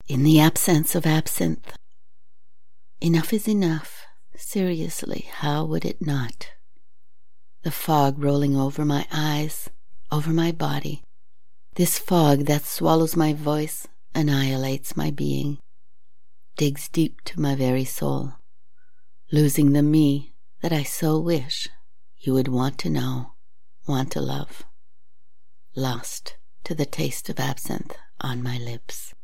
In the absence of absinthe. Enough is enough. Seriously, how would it not? The fog rolling over my eyes, over my body. This fog that swallows my voice, annihilates my being, digs deep to my very soul, losing the me that I so wish you would want to know, want to love. Lost to the taste of absinthe on my lips.